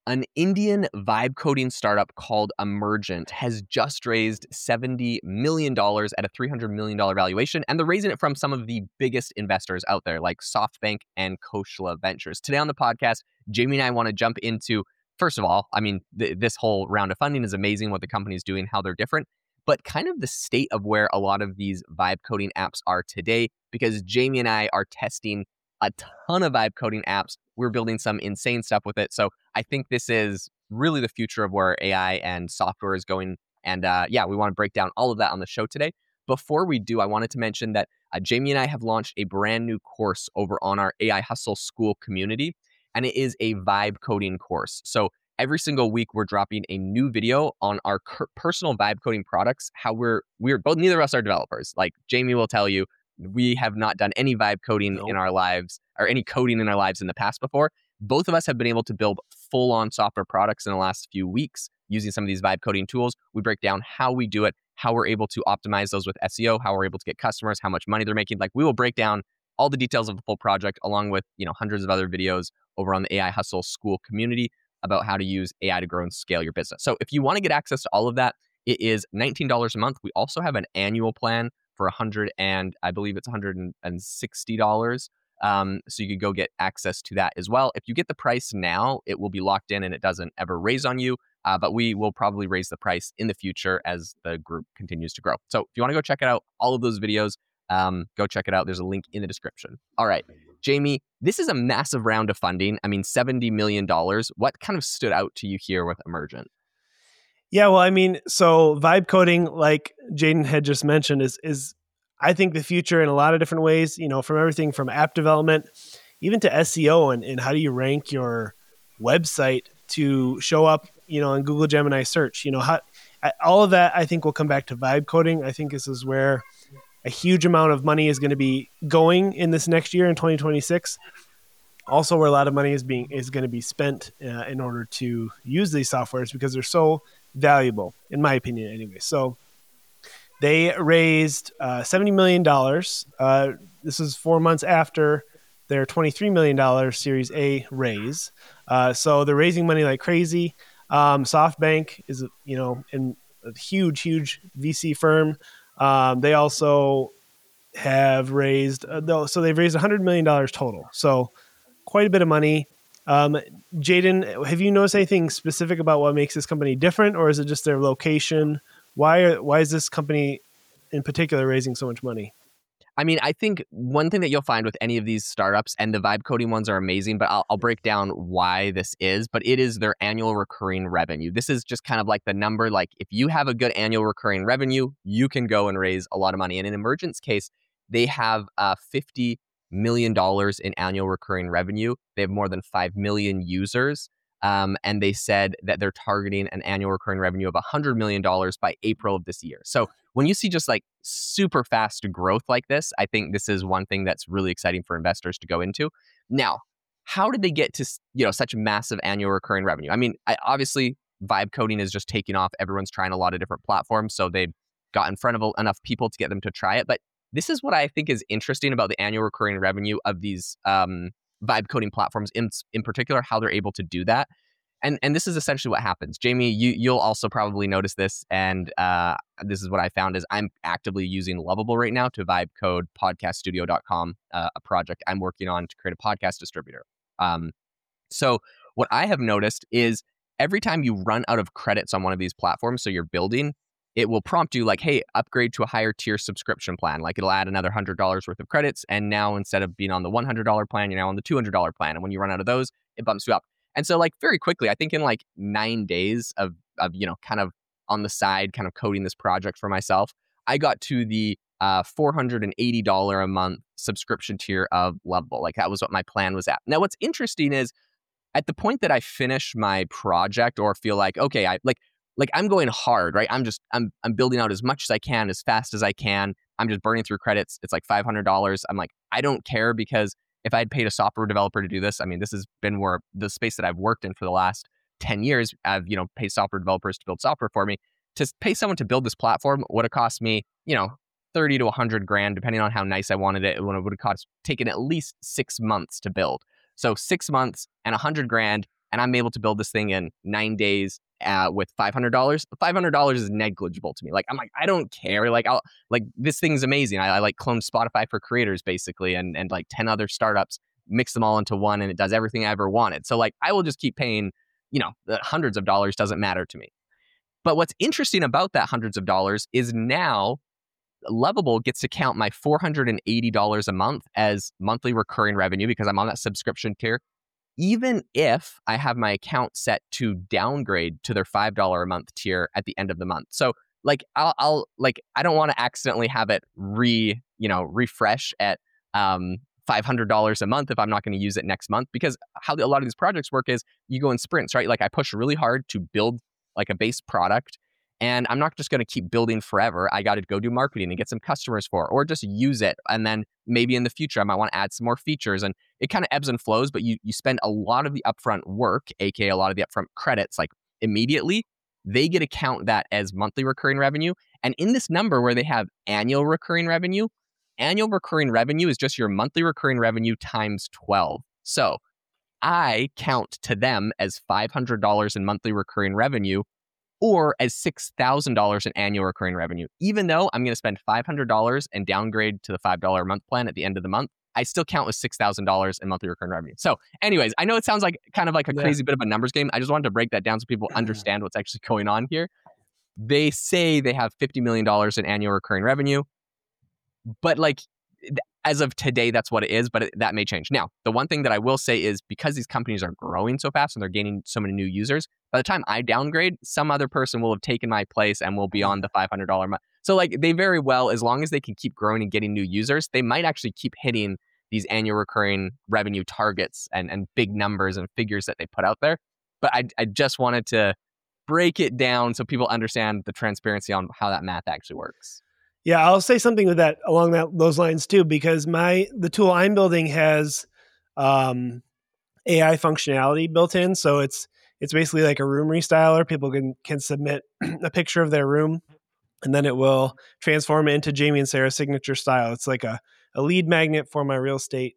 An Indian vibe coding startup called Emergent has just raised $70 million at a $300 million valuation, and they're raising it from some of the biggest investors out there, like SoftBank and Khosla Ventures. Today on the podcast, Jamie and I want to jump into, first of all, I mean, this whole round of funding is amazing, what the company's doing, how they're different, but kind of the state of where a lot of these vibe coding apps are today, because Jamie and I are testing a ton of vibe coding apps. We're building some insane stuff with it. So I think this is really the future of where AI and software is going. And we want to break down all of that on the show today. Before we do, I wanted to mention that Jamie and I have launched a brand new course over on our AI Hustle School community, and it is a vibe coding course. So every single week, we're dropping a new video on our personal vibe coding products, how we're both, neither of us are developers. Like Jamie will tell you, we have not done any vibe coding in our lives or any coding in our lives in the past before. Both of us have been able to build full-on software products in the last few weeks using some of these vibe coding tools. We break down how we do it, how we're able to optimize those with SEO, how we're able to get customers, how much money they're making. Like, we will break down all the details of the full project along with, hundreds of other videos over on the AI Hustle School community about how to use AI to grow and scale your business. So if you want to get access to all of that, it is $19 a month. We also have an annual plan for $160. So you could go get access to that as well. If you get the price now, it will be locked in and it doesn't ever raise on you. But we will probably raise the price in the future as the group continues to grow. So if you want to go check it out, all of those videos, go check it out. There's a link in the description. All right, Jamie, this is a massive round of funding. I mean, $70 million. What kind of stood out to you here with Emergent? Yeah, well, I mean, so vibe coding, like Jaden had just mentioned, is I think the future in a lot of different ways, from everything from app development, even to SEO and how do you rank your website to show up, in Google Gemini search, all of that I think will come back to vibe coding. I think this is where a huge amount of money is going to be going in this next year in 2026. Also, where a lot of money is going to be spent in order to use these softwares because they're so valuable, in my opinion, anyway. So they raised $70 million. This is 4 months after their $23 million Series A raise. So they're raising money like crazy. SoftBank is, in a huge VC firm. They also have raised, so they've raised $100 million total. So quite a bit of money. Jaden, have you noticed anything specific about what makes this company different, or is it just their location? Why is this company in particular raising so much money? I mean, I think one thing that you'll find with any of these startups, and the vibe coding ones are amazing, but I'll break down why this is, but it is their annual recurring revenue. This is just kind of like the number, like if you have a good annual recurring revenue, you can go and raise a lot of money. And in Emergent's case, they have $50 million in annual recurring revenue. They have more than 5 million users. And they said that they're targeting an annual recurring revenue of $100 million by April of this year. So when you see just like super fast growth like this, I think this is one thing that's really exciting for investors to go into. Now, how did they get to such massive annual recurring revenue? I mean, obviously, vibe coding is just taking off. Everyone's trying a lot of different platforms, so they got in front of enough people to get them to try it. But this is what I think is interesting about the annual recurring revenue of these vibe coding platforms in particular, how they're able to do that. And this is essentially what happens. Jamie, you'll also probably notice this, and this is what I found is I'm actively using Lovable right now to vibe code podcaststudio.com, a project I'm working on to create a podcast distributor. So what I have noticed is every time you run out of credits on one of these platforms, so you're building, it will prompt you like, hey, upgrade to a higher tier subscription plan. Like it'll add another $100 worth of credits. And now instead of being on the $100 plan, you're now on the $200 plan. And when you run out of those, it bumps you up. And so like very quickly, I think in like 9 days of kind of on the side, kind of coding this project for myself, I got to the $480 a month subscription tier of Lovable. Like that was what my plan was at. Now, what's interesting is at the point that I finish my project or feel like, okay, I'm going hard, right? I'm building out as much as I can, as fast as I can. I'm just burning through credits. It's like $500. I'm like, I don't care because if I had paid a software developer to do this, I mean, this has been where the space that I've worked in for the last 10 years. I've, paid software developers to build software for me. To pay someone to build this platform would have cost me, 30 to 100 grand, depending on how nice I wanted it. It would have taken at least 6 months to build. So 6 months and 100 grand. and I'm able to build this thing in 9 days with $500. $500 is negligible to me. Like, I'm like, I don't care. Like, this thing's amazing. I like clone Spotify for creators basically, and like 10 other startups, mix them all into one, and it does everything I ever wanted. So like, I will just keep paying, the hundreds of dollars, doesn't matter to me. But what's interesting about that hundreds of dollars is now Lovable gets to count my $480 a month as monthly recurring revenue because I'm on that subscription tier, even if I have my account set to downgrade to their $5 a month tier at the end of the month. So like, I'll like, I don't want to accidentally have it refresh at $500 a month if I'm not going to use it next month, because how a lot of these projects work is you go in sprints, right? Like, I push really hard to build like a base product, and I'm not just going to keep building forever. I got to go do marketing and get some customers for it, or just use it. And then maybe in the future, I might want to add some more features. And it kind of ebbs and flows, but you spend a lot of the upfront work, aka a lot of the upfront credits, like immediately. They get to count that as monthly recurring revenue. And in this number where they have annual recurring revenue is just your monthly recurring revenue times 12. So I count to them as $500 in monthly recurring revenue, or as $6,000 in annual recurring revenue. Even though I'm going to spend $500 and downgrade to the $5 a month plan at the end of the month, I still count as $6,000 in monthly recurring revenue. So anyways, I know it sounds like kind of like a crazy bit of a numbers game. I just wanted to break that down so people understand what's actually going on here. They say they have $50 million in annual recurring revenue, but like, as of today, that's what it is, but that may change. Now, the one thing that I will say is because these companies are growing so fast and they're gaining so many new users, by the time I downgrade, some other person will have taken my place and will be on the $500 month. So like, they very well, as long as they can keep growing and getting new users, they might actually keep hitting these annual recurring revenue targets and big numbers and figures that they put out there. But I just wanted to break it down so people understand the transparency on how that math actually works. Yeah, I'll say something with that along those lines too, because the tool I'm building has AI functionality built in. So it's basically like a room restyler. People can submit a picture of their room, and then it will transform it into Jamie and Sarah's signature style. It's like a lead magnet for my real estate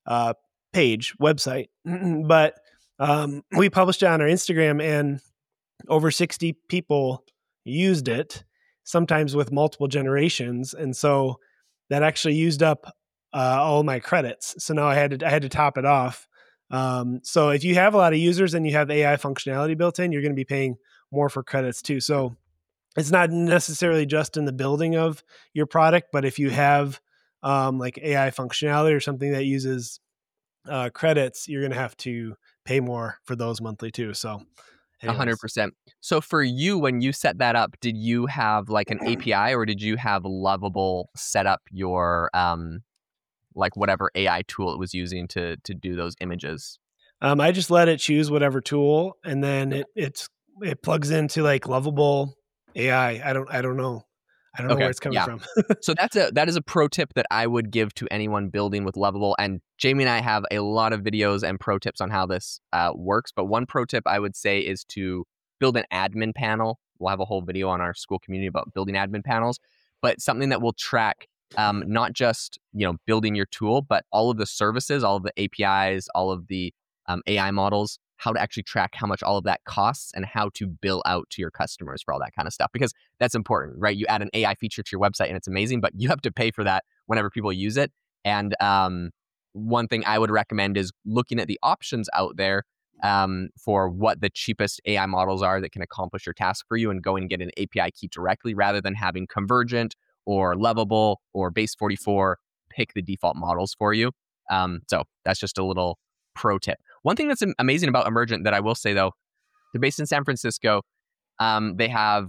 website. But we published it on our Instagram, and over 60 people used it, sometimes with multiple generations. And so that actually used up all my credits. So now I had to top it off. So if you have a lot of users and you have AI functionality built in, you're going to be paying more for credits too. So it's not necessarily just in the building of your product, but if you have like AI functionality or something that uses credits, you're going to have to pay more for those monthly too. So 100%. So for you, when you set that up, did you have like an API, or did you have Lovable set up your like whatever AI tool it was using to do those images? I just let it choose whatever tool, and then it plugs into like Lovable AI. I don't know. I don't know where it's coming from. So that is a pro tip that I would give to anyone building with Lovable. And Jamie and I have a lot of videos and pro tips on how this works. But one pro tip I would say is to build an admin panel. We'll have a whole video on our school community about building admin panels, but something that will track not just building your tool, but all of the services, all of the APIs, all of the AI models, how to actually track how much all of that costs and how to bill out to your customers for all that kind of stuff. Because that's important, right? You add an AI feature to your website and it's amazing, but you have to pay for that whenever people use it. And one thing I would recommend is looking at the options out there for what the cheapest AI models are that can accomplish your task for you, and go and get an API key directly rather than having Convergent or Lovable or Base44 pick the default models for you. So that's just a little pro tip. One thing that's amazing about Emergent that I will say though, they're based in San Francisco. They have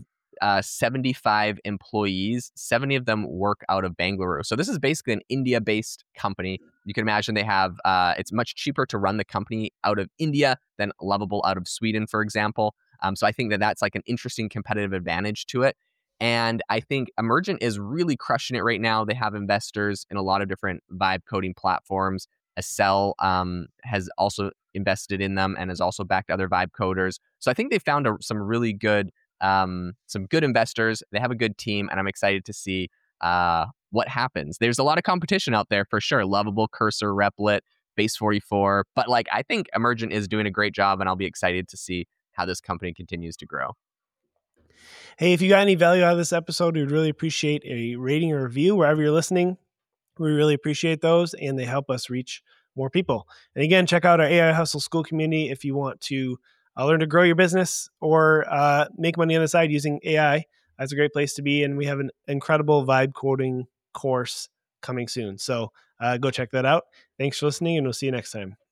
75 employees. 70 of them work out of Bangalore. So this is basically an India-based company. You can imagine they have, it's much cheaper to run the company out of India than Lovable out of Sweden, for example. So I think that that's like an interesting competitive advantage to it. And I think Emergent is really crushing it right now. They have investors in a lot of different vibe coding platforms. Accel has also invested in them and has also backed other vibe coders. So I think they found some really good, some good investors. They have a good team, and I'm excited to see what happens. There's a lot of competition out there for sure. Lovable, Cursor, Replit, Base 44. But like, I think Emergent is doing a great job, and I'll be excited to see how this company continues to grow. Hey, if you got any value out of this episode, we'd really appreciate a rating or review wherever you're listening. We really appreciate those, and they help us reach more people. And again, check out our AI Hustle School community if you want to learn to grow your business or make money on the side using AI. That's a great place to be. And we have an incredible vibe coding course coming soon. So go check that out. Thanks for listening, and we'll see you next time.